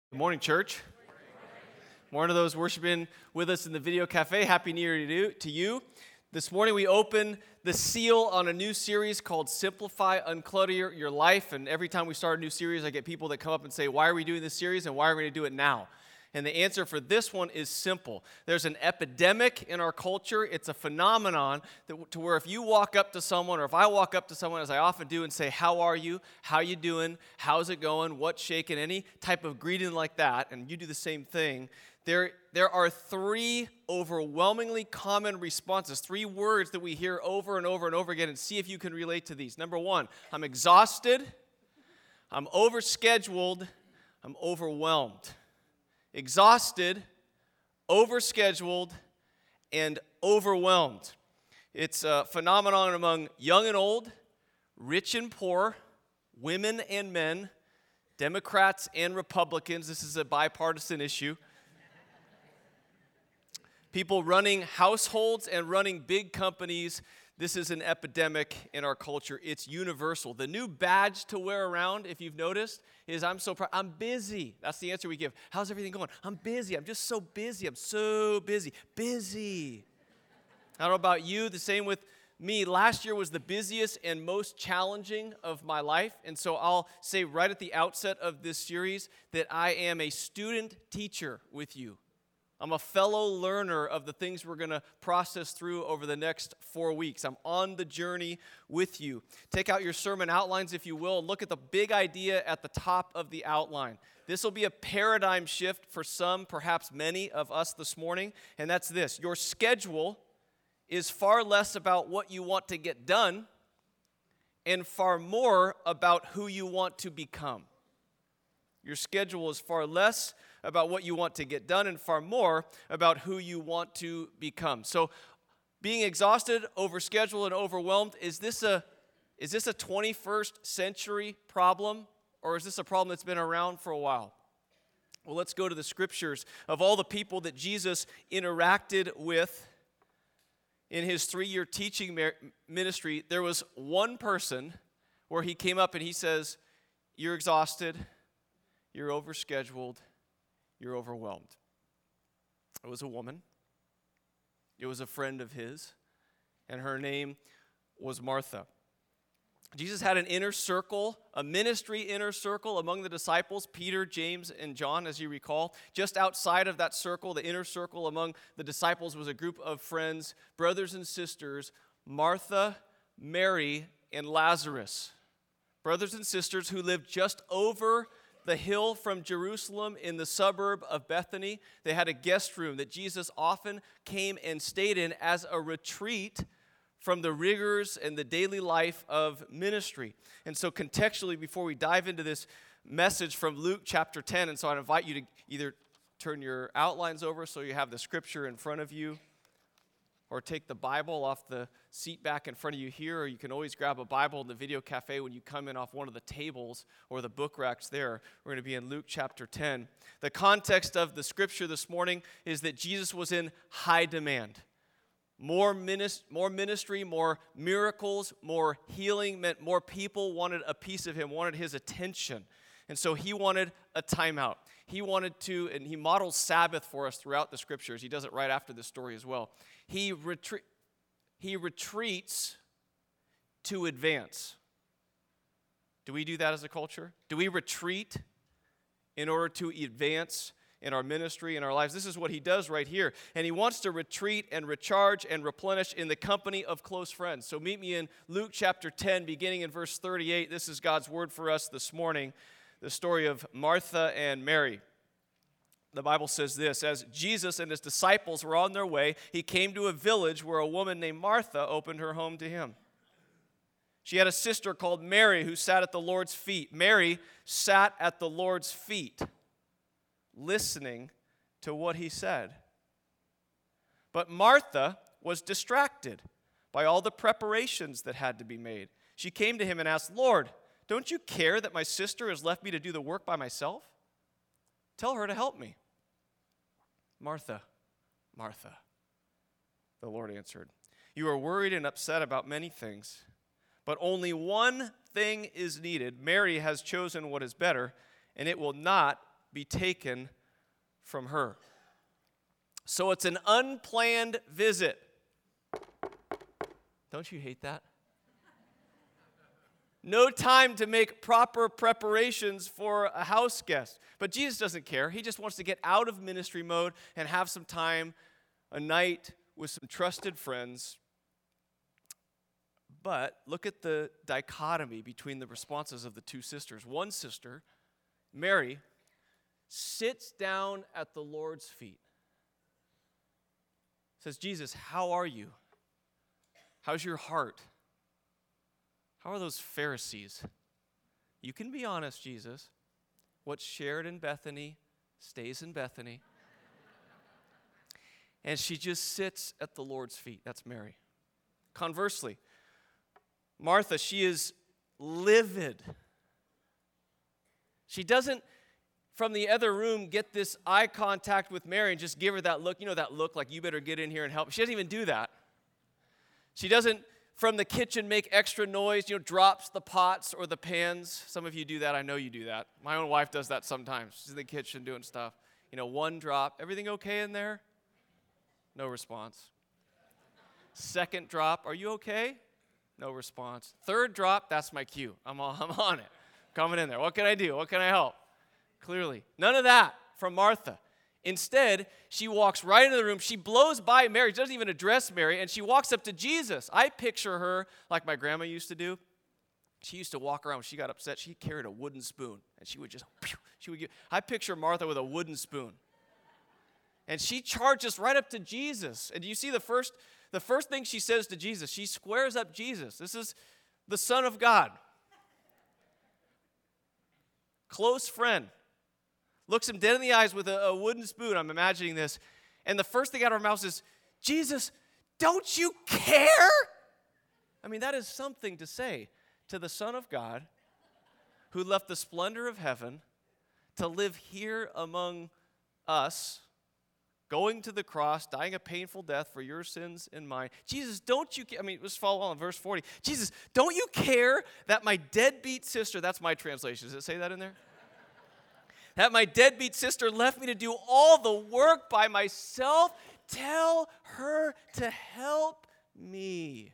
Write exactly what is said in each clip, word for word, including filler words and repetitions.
Good morning, church. Morning to those worshiping with us in the video cafe. Happy New Year to you. This morning we open the seal on a new series called Simplify, Unclutter Your, Your Life. And every time we start a new series, I get people that come up and say, why are we doing this series and why are we going to do it now? And the answer for this one is simple. There's an epidemic in our culture. It's a phenomenon that, to where if you walk up to someone, or if I walk up to someone, as I often do, and say, how are you? How you doing? How's it going? What's shaking? Any type of greeting like that, and you do the same thing, there, there are three overwhelmingly common responses, three words that we hear over and over and over again, and see if you can relate to these. Number one, I'm exhausted, I'm overscheduled, I'm overwhelmed. Exhausted, overscheduled, and overwhelmed. It's a phenomenon among young and old, rich and poor, women and men, Democrats and Republicans. This is a bipartisan issue. People running households and running big companies. This is an epidemic in our culture. It's universal. The new badge to wear around, if you've noticed, is I'm so proud. I'm busy. That's the answer we give. How's everything going? I'm busy. I'm just so busy. I'm so busy. Busy. I don't know about you. The same with me. Last year was the busiest and most challenging of my life. And so I'll say right at the outset of this series that I am a student teacher with you. I'm a fellow learner of the things we're going to process through over the next four weeks. I'm on the journey with you. Take out your sermon outlines, if you will, and look at the big idea at the top of the outline. This will be a paradigm shift for some, perhaps many of us this morning, and that's this. Your schedule is far less about what you want to get done and far more about who you want to become. Your schedule is far less about what you want to get done and far more about who you want to become. So being exhausted, overscheduled, and overwhelmed, is this a is this a twenty-first century problem, or is this a problem that's been around for a while? Well, let's go to the scriptures. Of all the people that Jesus interacted with in his three-year teaching ministry, there was one person where he came up and he says, you're exhausted, you're overscheduled, you're overwhelmed. It was a woman. It was a friend of his, and her name was Martha. Jesus had an inner circle, a ministry inner circle among the disciples, Peter, James, and John, as you recall. Just outside of that circle, the inner circle among the disciples was a group of friends, brothers and sisters, Martha, Mary, and Lazarus. Brothers and sisters who lived just over the hill from Jerusalem in the suburb of Bethany. They had a guest room that Jesus often came and stayed in as a retreat from the rigors and the daily life of ministry. And so contextually, before we dive into this message from Luke chapter ten, and so I'd invite you to either turn your outlines over so you have the scripture in front of you, or take the Bible off the seat back in front of you here, or you can always grab a Bible in the video cafe when you come in off one of the tables or the book racks there. We're going to be in Luke chapter ten. The context of the scripture this morning is that Jesus was in high demand. More, minis- more ministry, more miracles, more healing meant more people wanted a piece of him, wanted his attention. And so he wanted a timeout. He wanted to, and he models Sabbath for us throughout the scriptures. He does it right after this story as well. He, retre- he retreats to advance. Do we do that as a culture? Do we retreat in order to advance in our ministry, in our lives? This is what he does right here. And he wants to retreat and recharge and replenish in the company of close friends. So meet me in Luke chapter ten, beginning in verse thirty-eight. This is God's word for us this morning. The story of Martha and Mary. The Bible says this, as Jesus and his disciples were on their way, he came to a village where a woman named Martha opened her home to him. She had a sister called Mary who sat at the Lord's feet. Mary sat at the Lord's feet, listening to what he said. But Martha was distracted by all the preparations that had to be made. She came to him and asked, Lord, don't you care that my sister has left me to do the work by myself? Tell her to help me. Martha, Martha, the Lord answered, you are worried and upset about many things, but only one thing is needed. Mary has chosen what is better, and it will not be taken from her. So it's an unplanned visit. Don't you hate that? No time to make proper preparations for a house guest. But Jesus doesn't care. He just wants to get out of ministry mode and have some time, a night with some trusted friends. But look at the dichotomy between the responses of the two sisters. One sister, Mary, sits down at the Lord's feet. Says, Jesus, how are you? How's your heart? How are those Pharisees? You can be honest, Jesus. What's shared in Bethany stays in Bethany. And she just sits at the Lord's feet. That's Mary. Conversely, Martha, she is livid. She doesn't, from the other room, get this eye contact with Mary and just give her that look. You know that look like you better get in here and help. She doesn't even do that. She doesn't, from the kitchen, make extra noise, you know, drops the pots or the pans. Some of you do that. I know you do that. My own wife does that sometimes. She's in the kitchen doing stuff. You know, one drop. Everything okay in there? No response. Second drop. Are you okay? No response. Third drop. That's my cue. I'm, all, I'm on it. Coming in there. What can I do? What can I help? Clearly. None of that from Martha. Instead, she walks right into the room. She blows by Mary, doesn't even address Mary, and she walks up to Jesus. I picture her like my grandma used to do. She used to walk around. When she got upset, she carried a wooden spoon, and she would just, she would give. I picture Martha with a wooden spoon. And she charges right up to Jesus. And do you see the first, the first thing she says to Jesus? She squares up Jesus. This is the Son of God. Close friend. Looks him dead in the eyes with a, a wooden spoon. I'm imagining this. And the first thing out of her mouth is, Jesus, don't you care? I mean, that is something to say to the Son of God who left the splendor of heaven to live here among us, going to the cross, dying a painful death for your sins and mine. Jesus, don't you care? I mean, let's follow on verse forty. Jesus, don't you care that my deadbeat sister, that's my translation. Does it say that in there? That my deadbeat sister left me to do all the work by myself. Tell her to help me.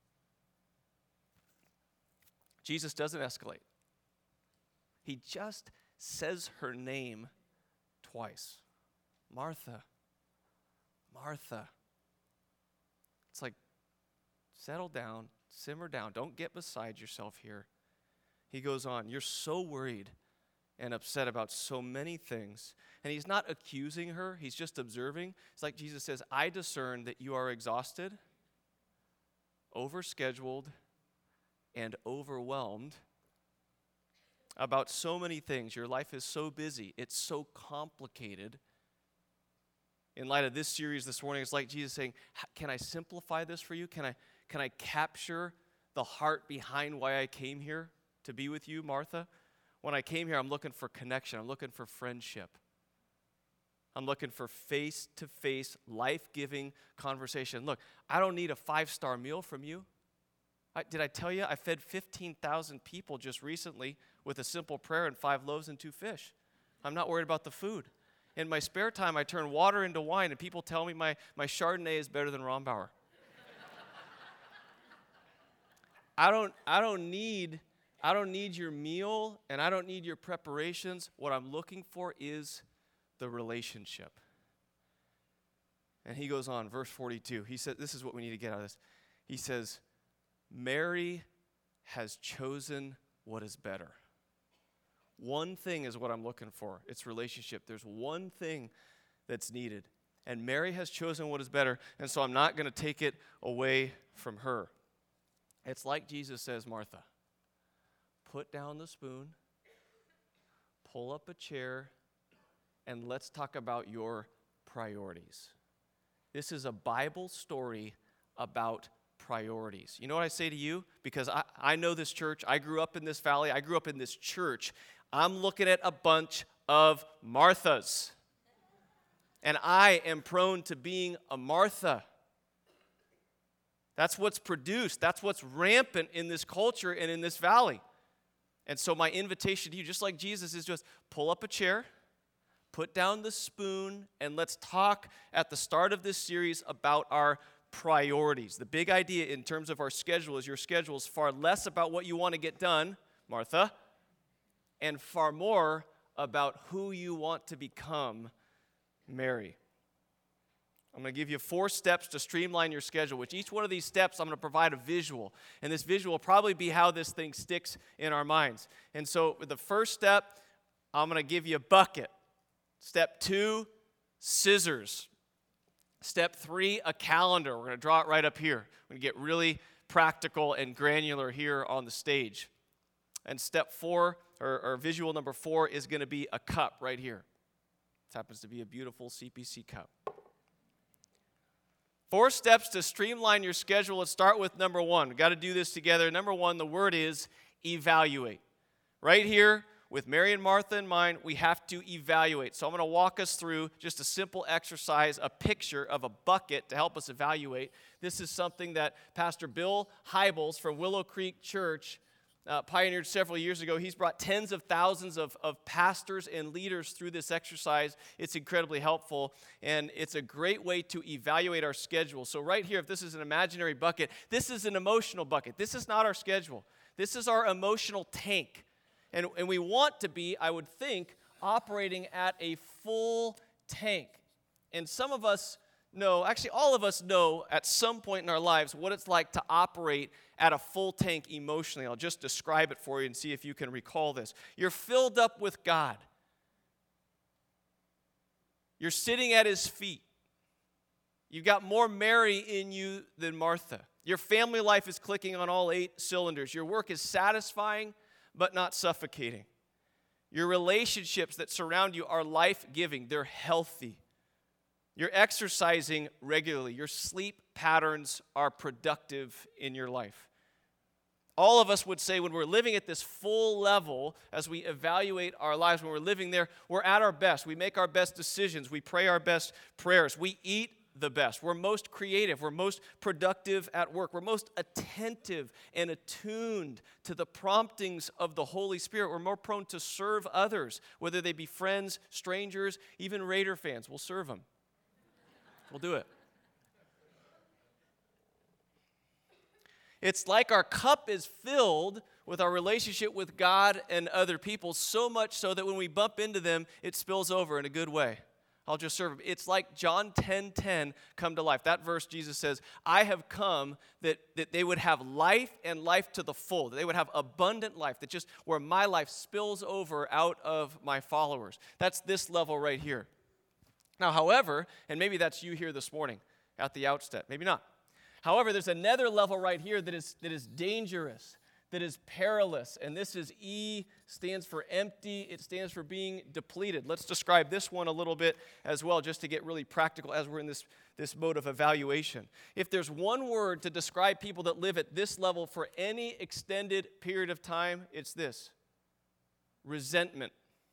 Jesus doesn't escalate. He just says her name twice. Martha. Martha. It's like, settle down, simmer down. Don't get beside yourself here. He goes on, you're so worried and upset about so many things. And he's not accusing her. He's just observing. It's like Jesus says, I discern that you are exhausted, overscheduled, and overwhelmed about so many things. Your life is so busy. It's so complicated. In light of this series this morning, it's like Jesus saying, can I simplify this for you? Can I, can I capture the heart behind why I came here to be with you, Martha? When I came here, I'm looking for connection. I'm looking for friendship. I'm looking for face-to-face, life-giving conversation. Look, I don't need a five-star meal from you. I, did I tell you I fed fifteen thousand people just recently with a simple prayer and five loaves and two fish? I'm not worried about the food. In my spare time, I turn water into wine, and people tell me my, my Chardonnay is better than Rombauer. I don't, I don't need... I don't need your meal, and I don't need your preparations. What I'm looking for is the relationship. And he goes on, verse forty-two. He said, this is what we need to get out of this. He says, Mary has chosen what is better. One thing is what I'm looking for. It's relationship. There's one thing that's needed. And Mary has chosen what is better, and so I'm not going to take it away from her. It's like Jesus says, Martha, put down the spoon, pull up a chair, and let's talk about your priorities. This is a Bible story about priorities. You know what I say to you? Because I, I know this church. I grew up in this valley. I grew up in this church. I'm looking at a bunch of Marthas. And I am prone to being a Martha. That's what's produced. That's what's rampant in this culture and in this valley. And so my invitation to you, just like Jesus, is just pull up a chair, put down the spoon, and let's talk at the start of this series about our priorities. The big idea in terms of our schedule is your schedule is far less about what you want to get done, Martha, and far more about who you want to become, Mary. I'm going to give you four steps to streamline your schedule, which each one of these steps I'm going to provide a visual. And this visual will probably be how this thing sticks in our minds. And so with the first step, I'm going to give you a bucket. Step two, scissors. Step three, a calendar. We're going to draw it right up here. We're going to get really practical and granular here on the stage. And step four, or, or visual number four, is going to be a cup right here. This happens to be a beautiful C P C cup. Four steps to streamline your schedule. Let's start with number one. We've got to do this together. Number one, the word is evaluate. Right here, with Mary and Martha in mind, we have to evaluate. So I'm going to walk us through just a simple exercise, a picture of a bucket to help us evaluate. This is something that Pastor Bill Hybels from Willow Creek Church Uh, pioneered several years ago. He's brought tens of thousands of, of pastors and leaders through this exercise. It's incredibly helpful, and it's a great way to evaluate our schedule. So right here, if this is an imaginary bucket, this is an emotional bucket. This is not our schedule. This is our emotional tank. And, and we want to be, I would think, operating at a full tank. And some of us know, actually all of us know at some point in our lives what it's like to operate at a full tank emotionally. I'll just describe it for you and see if you can recall this. You're filled up with God. You're sitting at his feet. You've got more Mary in you than Martha. Your family life is clicking on all eight cylinders. Your work is satisfying but not suffocating. Your relationships that surround you are life-giving. They're healthy. You're exercising regularly. Your sleep patterns are productive in your life. All of us would say when we're living at this full level, as we evaluate our lives, when we're living there, we're at our best. We make our best decisions. We pray our best prayers. We eat the best. We're most creative. We're most productive at work. We're most attentive and attuned to the promptings of the Holy Spirit. We're more prone to serve others, whether they be friends, strangers, even Raider fans. We'll serve them. We'll do it. It's like our cup is filled with our relationship with God and other people, so much so that when we bump into them, it spills over in a good way. I'll just serve them. It's like John ten ten come to life. That verse, Jesus says, I have come that, that they would have life and life to the full, that they would have abundant life, that just where my life spills over out of my followers. That's this level right here. Now, however, and maybe that's you here this morning at the outset, maybe not. However, there's another level right here that is that is dangerous, that is perilous, and this is E, stands for empty, it stands for being depleted. Let's describe this one a little bit as well, just to get really practical as we're in this, this mode of evaluation. If there's one word to describe people that live at this level for any extended period of time, it's this: resentment.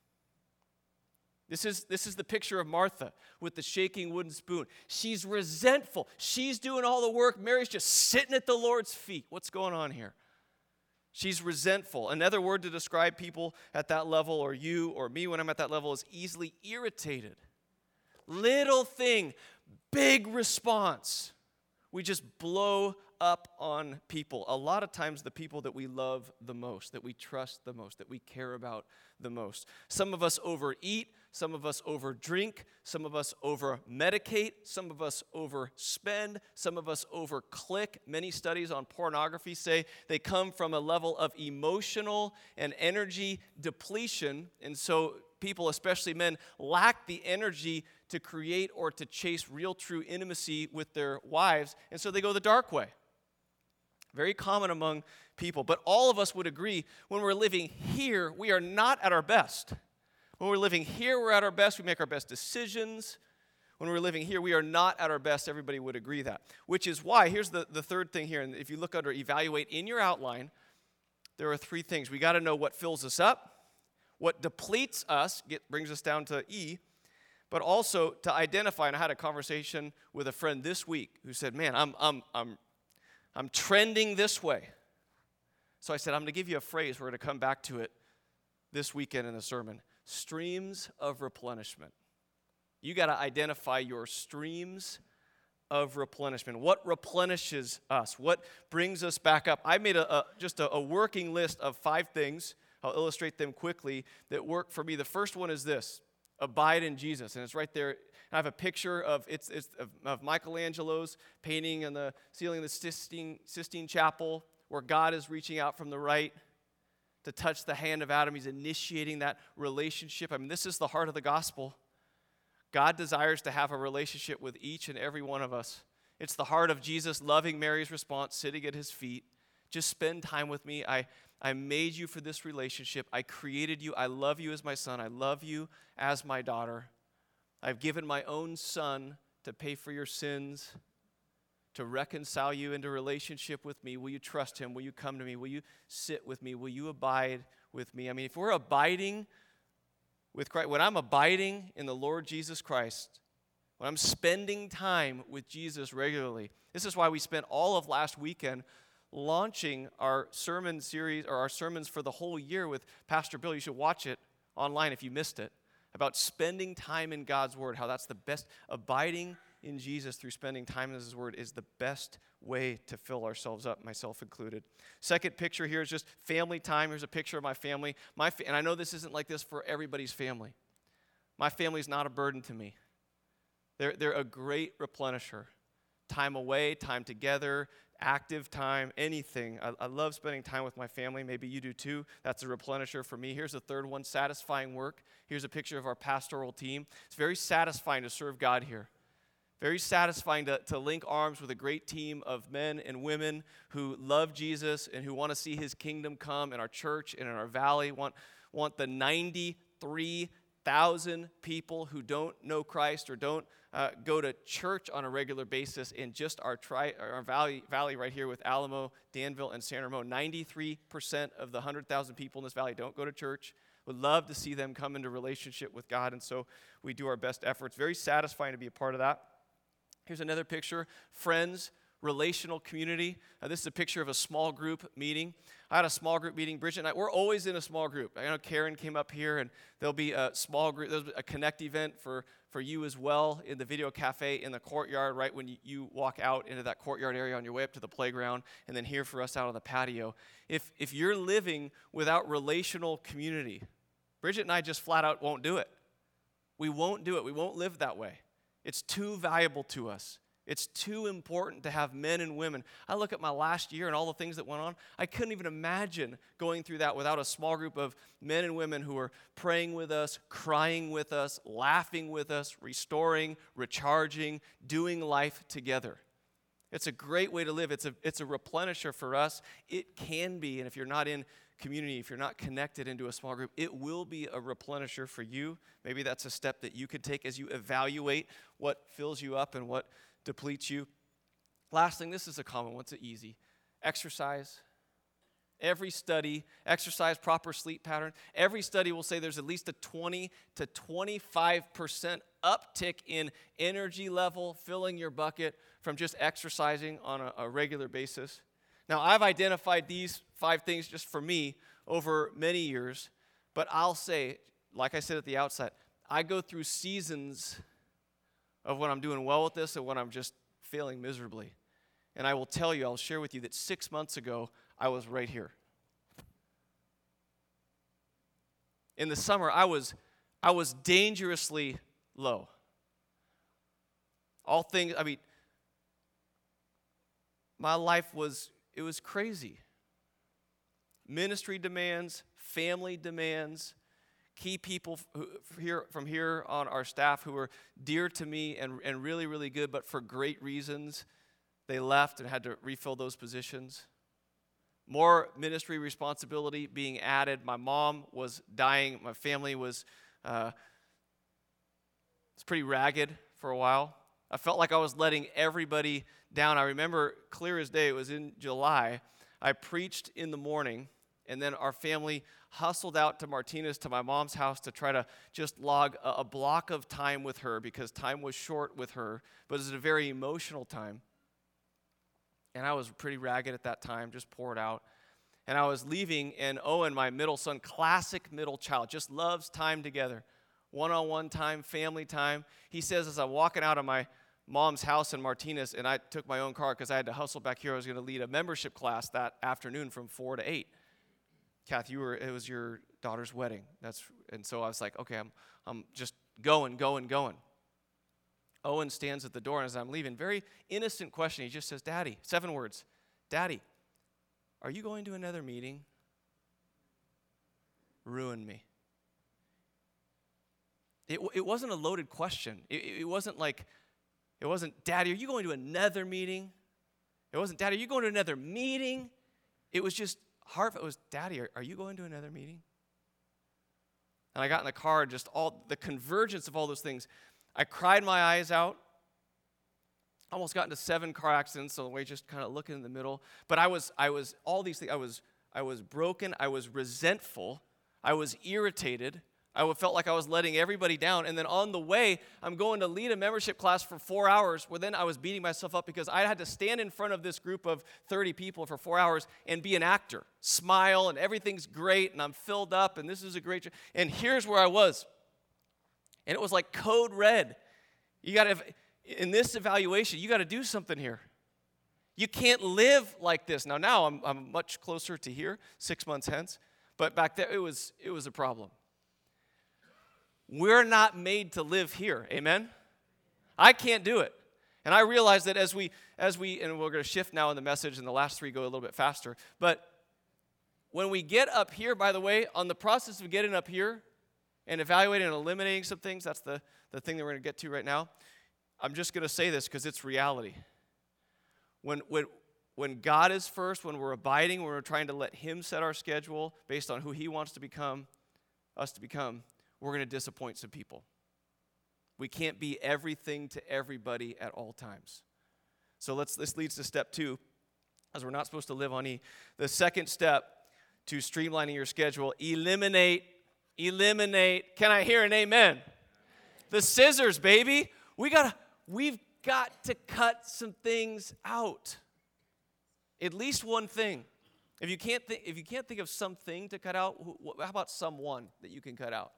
This is, this is the picture of Martha with the shaking wooden spoon. She's resentful. She's doing all the work. Mary's just sitting at the Lord's feet. What's going on here? She's resentful. Another word to describe people at that level, or you or me when I'm at that level, is easily irritated. Little thing, big response. We just blow up on people. A lot of times the people that we love the most, that we trust the most, that we care about the most. Some of us overeat. Some of us overdrink, some of us over-medicate, some of us overspend, some of us over-click. Many studies on pornography say they come from a level of emotional and energy depletion, and so people, especially men, lack the energy to create or to chase real, true intimacy with their wives, and so they go the dark way. Very common among people, but all of us would agree when we're living here, we are not at our best. When we're living here, we're at our best. We make our best decisions. When we're living here, we are not at our best. Everybody would agree that. Which is why, here's the, the third thing here. And if you look under evaluate in your outline, there are three things. We got to know what fills us up, what depletes us, get, brings us down to E, but also to identify. And I had a conversation with a friend this week who said, man, I'm, I'm, I'm, I'm trending this way. So I said, I'm going to give you a phrase. We're going to come back to it this weekend in the sermon. Streams of replenishment. You got to identify your streams of replenishment. What replenishes us? What brings us back up? I made a, a just a, a working list of five things. I'll illustrate them quickly that work for me. The first one is this: abide in Jesus, and it's right there. I have a picture of it's, it's of, of Michelangelo's painting on the ceiling of the Sistine, Sistine Chapel, where God is reaching out from the right to touch the hand of Adam. He's initiating that relationship. I mean, this is the heart of the gospel. God desires to have a relationship with each and every one of us. It's the heart of Jesus loving Mary's response, sitting at his feet. Just spend time with me. I, I made you for this relationship. I created you. I love you as my son. I love you as my daughter. I've given my own son to pay for your sins, to reconcile you into relationship with me. Will you trust him? Will you come to me? Will you sit with me? Will you abide with me? I mean, if we're abiding with Christ, when I'm abiding in the Lord Jesus Christ, when I'm spending time with Jesus regularly, this is why we spent all of last weekend launching our sermon series, or our sermons for the whole year with Pastor Bill. You should watch it online if you missed it, about spending time in God's Word, how that's the best. Abiding in Jesus through spending time in His Word is the best way to fill ourselves up, myself included. Second picture here is just family time. Here's a picture of my family. My fa- and I know this isn't like this for everybody's family. My family is not a burden to me. They're, they're a great replenisher. Time away, time together, active time, anything. I, I love spending time with my family. Maybe you do too. That's a replenisher for me. Here's the third one: satisfying work. Here's a picture of our pastoral team. It's very satisfying to serve God here. Very satisfying to, to link arms with a great team of men and women who love Jesus and who want to see his kingdom come in our church and in our valley, want, want the ninety-three thousand people who don't know Christ or don't uh, go to church on a regular basis in just our, tri- our valley, valley right here with Alamo, Danville, and San Ramon. ninety-three percent of the one hundred thousand people in this valley don't go to church. Would love to see them come into relationship with God, and so we do our best efforts. Very satisfying to be a part of that. Here's another picture: friends, relational community. Uh, this is a picture of a small group meeting. I had a small group meeting. Bridget and I, we're always in a small group. I know Karen came up here, and there'll be a small group. There's a connect event for, for you as well in the video cafe in the courtyard, right when you, you walk out into that courtyard area on your way up to the playground, and then here for us out on the patio. If if you're living without relational community, Bridget and I just flat out won't do it. We won't do it. We won't live that way. It's too valuable to us. It's too important to have men and women. I look at my last year and all the things that went on. I couldn't even imagine going through that without a small group of men and women who are praying with us, crying with us, laughing with us, restoring, recharging, doing life together. It's a great way to live. It's a, it's a replenisher for us. It can be, and if you're not in community, if you're not connected into a small group, it will be a replenisher for you. Maybe that's a step that you could take as you evaluate what fills you up and what depletes you. Last thing, this is a common one. It's easy. Exercise. Every study, exercise, proper sleep pattern, every study will say there's at least a twenty to twenty-five percent uptick in energy level, filling your bucket from just exercising on a, a regular basis. Now, I've identified these five things just for me over many years, but I'll say, like I said at the outset, I go through seasons of when I'm doing well with this and when I'm just failing miserably. And I will tell you, I'll share with you that six months ago, I was right here. In the summer, I was, I was dangerously low. All things, I mean, my life was, it was crazy. Ministry demands, family demands, key people who, here, from here on our staff who were dear to me and, and really, really good, but for great reasons, they left and had to refill those positions. More ministry responsibility being added. My mom was dying. My family was uh, it's pretty ragged for a while. I felt like I was letting everybody down. I remember clear as day, it was in July. I preached in the morning, and then our family hustled out to Martinez, to my mom's house, to try to just log a, a block of time with her because time was short with her, but it was a very emotional time. And I was pretty ragged at that time, just poured out. And I was leaving, and Owen, my middle son, classic middle child, just loves time together. One-on-one time, family time. He says as I'm walking out of my mom's house in Martinez, and I took my own car because I had to hustle back here. I was going to lead a membership class that afternoon from four to eight. Kath, you were, it was your daughter's wedding. That's, and so I was like, okay, I'm, I'm just going, going, going. Owen stands at the door, and as I'm leaving, very innocent question. He just says, Daddy, seven words, Daddy, are you going to another meeting? Ruined me. It, it wasn't a loaded question. It, it wasn't like, it wasn't, Daddy, are you going to another meeting? It wasn't, Daddy, are you going to another meeting? It was just heartfelt. It was, Daddy, are, are you going to another meeting? And I got in the car, just all the convergence of all those things. I cried my eyes out. Almost got into seven car accidents, so the way just kind of looking in the middle. But I was, I was, all these things, I was, I was broken, I was resentful, I was irritated. I felt like I was letting everybody down. And then on the way, I'm going to lead a membership class for four hours where then I was beating myself up because I had to stand in front of this group of thirty people for four hours and be an actor. Smile, and everything's great, and I'm filled up, and this is a great job. And here's where I was. And it was like code red. You got to, in this evaluation, you got to do something here. You can't live like this. Now, now I'm, I'm much closer to here, six months hence. But back there, it was, it was a problem. We're not made to live here, amen? I can't do it. And I realize that as we, as we, and we're going to shift now in the message, and the last three go a little bit faster, but when we get up here, by the way, on the process of getting up here and evaluating and eliminating some things, that's the, the thing that we're going to get to right now, I'm just going to say this because it's reality. When, when, when God is first, when we're abiding, when we're trying to let Him set our schedule based on who He wants to become, us to become, we're going to disappoint some people. We can't be everything to everybody at all times. So let's. This leads to step two, as we're not supposed to live on E. The second step to streamlining your schedule, eliminate, eliminate. Can I hear an amen? The scissors, baby. We gotta, we've got to cut some things out. At least one thing. If you can't think, if you can't think of something to cut out, how about someone that you can cut out?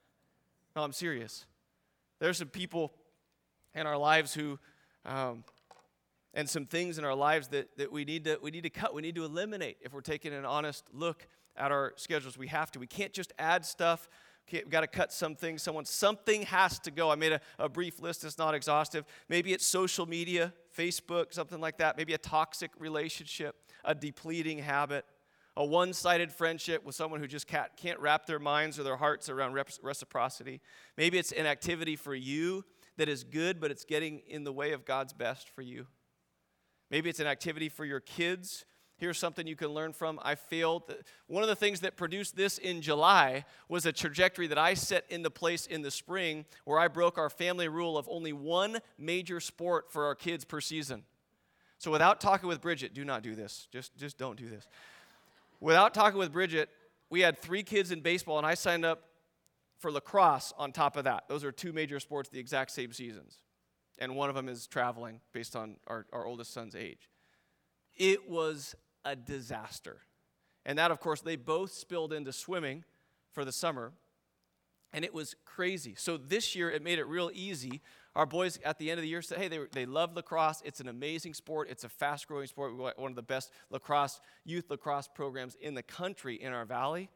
No, I'm serious. There's some people in our lives who, um, and some things in our lives that, that we need to we need to cut. We need to eliminate if we're taking an honest look at our schedules. We have to. We can't just add stuff. We've got to cut some things. Someone, something has to go. I made a, a brief list. It's not exhaustive. Maybe it's social media, Facebook, something like that. Maybe a toxic relationship, a depleting habit, a one-sided friendship with someone who just can't, can't wrap their minds or their hearts around reciprocity. Maybe it's an activity for you that is good, but it's getting in the way of God's best for you. Maybe it's an activity for your kids. Here's something you can learn from. I failed. One of the things that produced this in July was a trajectory that I set into place in the spring where I broke our family rule of only one major sport for our kids per season. So without talking with Bridget, do not do this. Just, just don't do this. Without talking with Bridget, we had three kids in baseball, and I signed up for lacrosse on top of that. Those are two major sports the exact same seasons. And one of them is traveling based on our, our oldest son's age. It was a disaster. And that, of course, they both spilled into swimming for the summer. And it was crazy. So this year, it made it real easy. Our boys, at the end of the year, said, hey, they, they love lacrosse. It's an amazing sport. It's a fast-growing sport. We've got one of the best lacrosse, youth lacrosse programs in the country in our valley.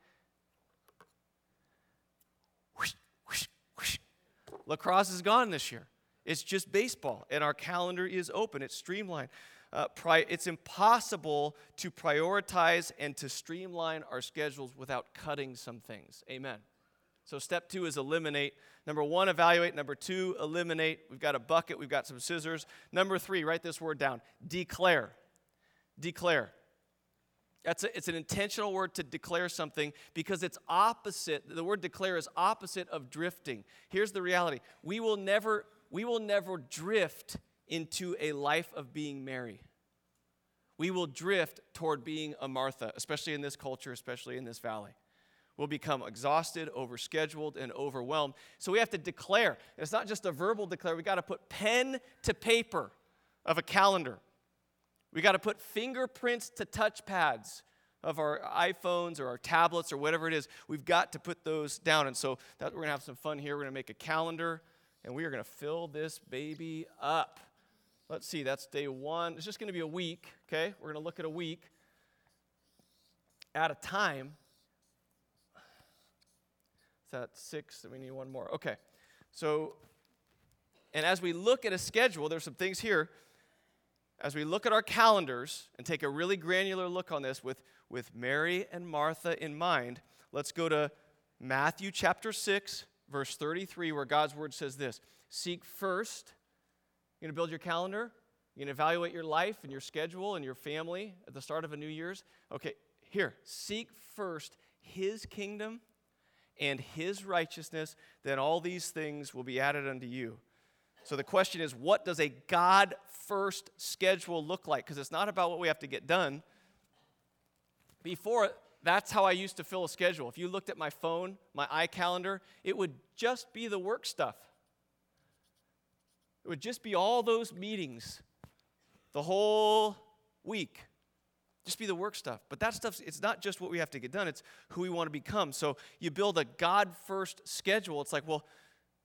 Whoosh, whoosh, whoosh. Lacrosse is gone this year. It's just baseball, and our calendar is open. It's streamlined. Uh, pri- it's impossible to prioritize and to streamline our schedules without cutting some things. Amen. So step two is eliminate. Number one, evaluate. Number two, eliminate. We've got a bucket. We've got some scissors. Number three, write this word down. Declare. Declare. That's a, it's an intentional word to declare something because it's opposite. The word declare is opposite of drifting. Here's the reality. We will never, we will never drift into a life of being Mary. We will drift toward being a Martha, especially in this culture, especially in this valley. We'll become exhausted, overscheduled, and overwhelmed. So we have to declare. It's not just a verbal declare. We got to put pen to paper of a calendar. We got to put fingerprints to touchpads of our iPhones or our tablets or whatever it is. We've got to put those down. And so that, we're going to have some fun here. We're going to make a calendar, and we are going to fill this baby up. Let's see, that's day one. It's just going to be a week, okay? We're going to look at a week at a time. Is that six? We need one more. Okay. So, and as we look at a schedule, there's some things here. As we look at our calendars and take a really granular look on this with, with Mary and Martha in mind, let's go to Matthew chapter six, verse thirty-three, where God's word says this: seek first. You're going to build your calendar. You're going to evaluate your life and your schedule and your family at the start of a new year's. Okay, here, seek first his kingdom and his righteousness, then all these things will be added unto you. So the question is, what does a God-first schedule look like? Because it's not about what we have to get done. Before, that's how I used to fill a schedule. If you looked at my phone, my iCalendar, it would just be the work stuff. It would just be all those meetings, the whole week. Just be the work stuff. But that stuff, it's not just what we have to get done, it's who we want to become. So you build a God-first schedule. It's like, well,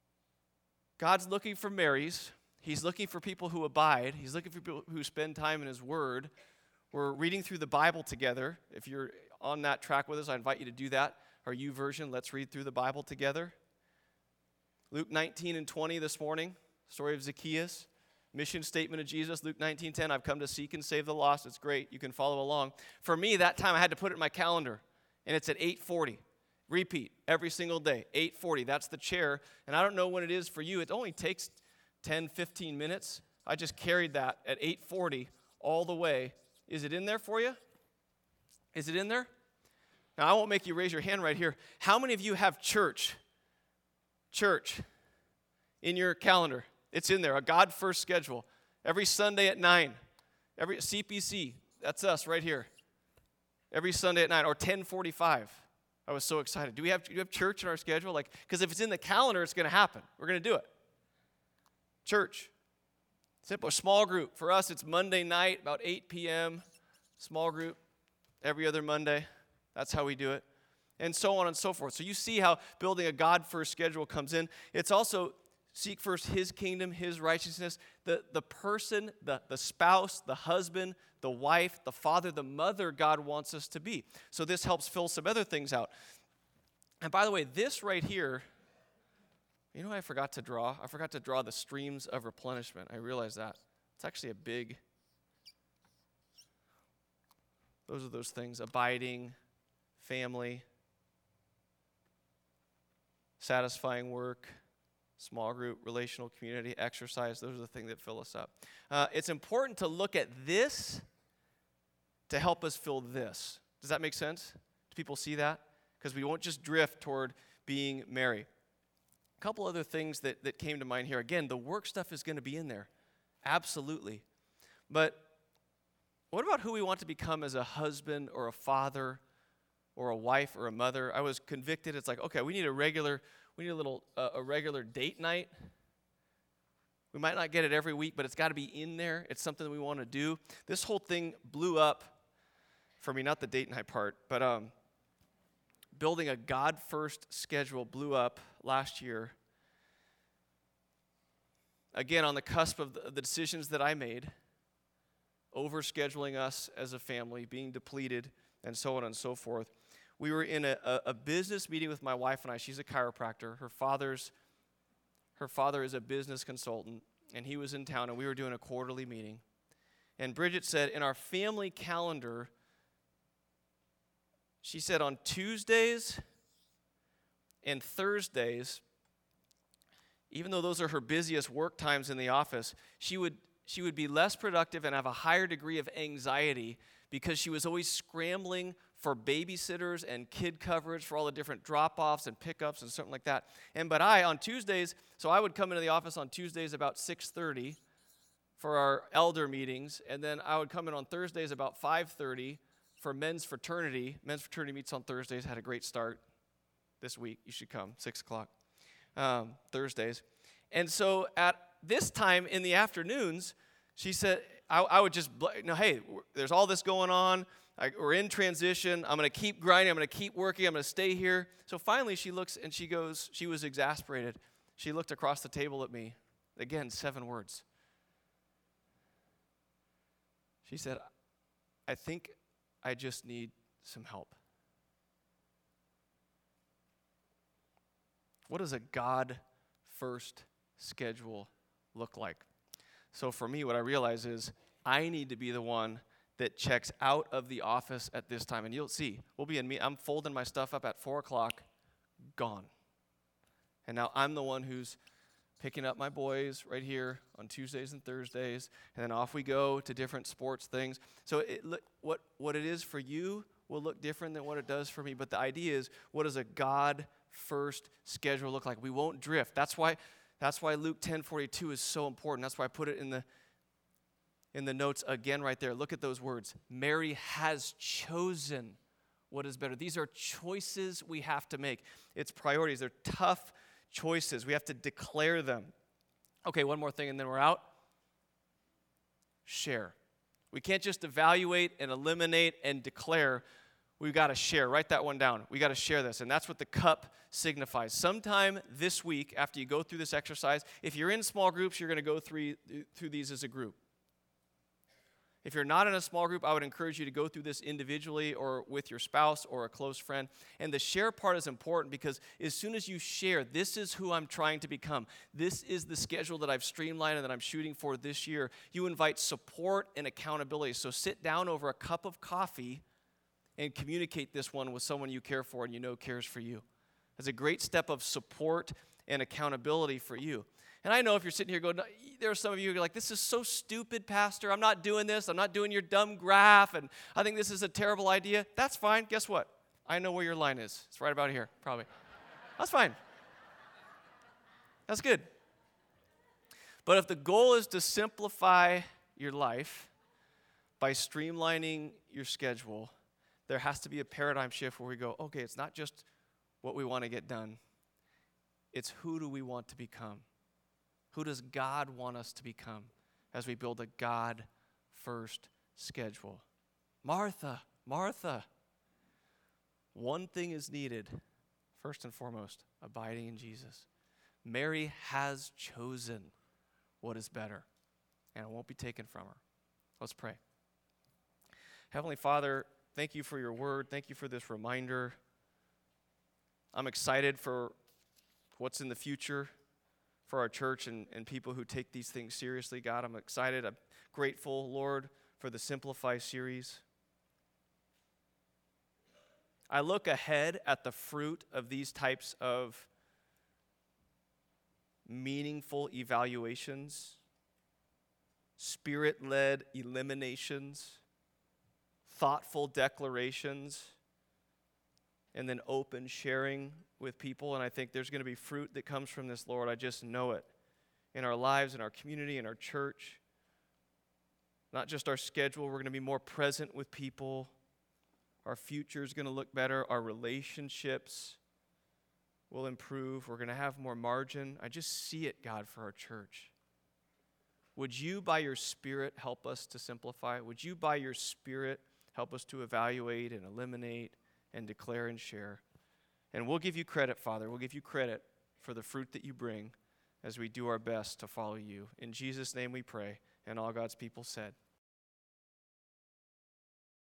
God's looking for Marys. He's looking for people who abide. He's looking for people who spend time in his word. We're reading through the Bible together. If you're on that track with us, I invite you to do that. Our U version, let's read through the Bible together. Luke nineteen and twenty this morning, story of Zacchaeus. Mission statement of Jesus, Luke nineteen ten, I've come to seek and save the lost. It's great. You can follow along. For me, that time I had to put it in my calendar, and it's at eight forty. Repeat every single day, eight forty. That's the chair, and I don't know when it is for you. It only takes ten, fifteen minutes. I just carried that at eight forty all the way. Is it in there for you? Is it in there? Now, I won't make you raise your hand right here. How many of you have church? Church in your calendar? It's in there, a God-first schedule. Every Sunday at nine. Every C P C, that's us right here. Every Sunday at nine, or ten forty-five. I was so excited. Do we have, do we have church in our schedule? Like, because if it's in the calendar, it's going to happen. We're going to do it. Church. Simple. Small group. For us, it's Monday night, about eight p.m. Small group every other Monday. That's how we do it. And so on and so forth. So you see how building a God-first schedule comes in. It's also seek first his kingdom, his righteousness. The, the person, the, the spouse, the husband, the wife, the father, the mother God wants us to be. So this helps fill some other things out. And by the way, this right here, you know what I forgot to draw? I forgot to draw the streams of replenishment. I realized that. It's actually a big, those are those things, abiding, family, satisfying work, small group, relational community, exercise. Those are the things that fill us up. Uh, it's important to look at this to help us fill this. Does that make sense? Do people see that? Because we won't just drift toward being Mary. A couple other things that, that came to mind here. Again, the work stuff is going to be in there. Absolutely. But what about who we want to become as a husband or a father or a wife or a mother? I was convicted. It's like, okay, we need a regular, we need a little, uh, a regular date night. We might not get it every week, but it's got to be in there. It's something that we want to do. This whole thing blew up for me, not the date night part, but um, building a God-first schedule blew up last year. Again, on the cusp of the, the decisions that I made, over-scheduling us as a family, being depleted, and so on and so forth. We were in a, a, a business meeting with my wife and I. She's a chiropractor. Her father's, her father is a business consultant, and he was in town, and we were doing a quarterly meeting. And Bridget said, in our family calendar, she said on Tuesdays and Thursdays, even though those are her busiest work times in the office, she would she would be less productive and have a higher degree of anxiety because she was always scrambling for babysitters and kid coverage for all the different drop-offs and pickups and something like that. And but I, on Tuesdays, so I would come into the office on Tuesdays about six thirty for our elder meetings, and then I would come in on Thursdays about five thirty for men's fraternity. Men's fraternity meets on Thursdays. Had a great start this week. You should come, six o'clock, um, Thursdays. And so at this time in the afternoons, she said, I, I would just, you know, hey, there's all this going on. I, we're in transition. I'm going to keep grinding. I'm going to keep working. I'm going to stay here. So finally she looks and she goes, she was exasperated. She looked across the table at me. Again, seven words. She said, I think I just need some help. What does a God-first schedule look like? So for me, what I realize is I need to be the one that checks out of the office at this time. And you'll see, we'll be in me. I'm folding my stuff up at four o'clock, gone. And now I'm the one who's picking up my boys right here on Tuesdays and Thursdays, and then off we go to different sports things. So it, look, what, what it is for you will look different than what it does for me. But the idea is, what does a God-first schedule look like? We won't drift. That's why, that's why Luke ten forty-two is so important. That's why I put it in the in the notes again right there. Look at those words. Mary has chosen what is better. These are choices we have to make. It's priorities. They're tough choices. We have to declare them. Okay, one more thing and then we're out. Share. We can't just evaluate and eliminate and declare. We've got to share. Write that one down. We got to share this. And that's what the cup signifies. Sometime this week, after you go through this exercise, if you're in small groups, you're going to go through, through these as a group. If you're not in a small group, I would encourage you to go through this individually or with your spouse or a close friend. And the share part is important because as soon as you share, this is who I'm trying to become. This is the schedule that I've streamlined and that I'm shooting for this year. You invite support and accountability. So sit down over a cup of coffee and communicate this one with someone you care for and you know cares for you. It's a great step of support and accountability for you. And I know if you're sitting here going, there are some of you who are like, this is so stupid, Pastor. I'm not doing this. I'm not doing your dumb graph, and I think this is a terrible idea. That's fine. Guess what? I know where your line is. It's right about here, probably. That's fine. That's good. But if the goal is to simplify your life by streamlining your schedule, there has to be a paradigm shift where we go, okay, it's not just what we want to get done. It's who do we want to become? Who does God want us to become as we build a God-first schedule? Martha, Martha. One thing is needed, first and foremost, abiding in Jesus. Mary has chosen what is better, and it won't be taken from her. Let's pray. Heavenly Father, thank you for your word. Thank you for this reminder. I'm excited for what's in the future for our church and, and people who take these things seriously. God, I'm excited. I'm grateful, Lord, for the Simplify series. I look ahead at the fruit of these types of meaningful evaluations, spirit-led eliminations, thoughtful declarations, and then open sharing with people. And I think there's going to be fruit that comes from this, Lord. I just know it. In our lives, in our community, in our church. Not just our schedule. We're going to be more present with people. Our future is going to look better. Our relationships will improve. We're going to have more margin. I just see it, God, for our church. Would you, by your Spirit, help us to simplify? Would you, by your Spirit, help us to evaluate and eliminate and declare and share? And we'll give you credit, Father. We'll give you credit for the fruit that you bring as we do our best to follow you. In Jesus' name we pray, and all God's people said.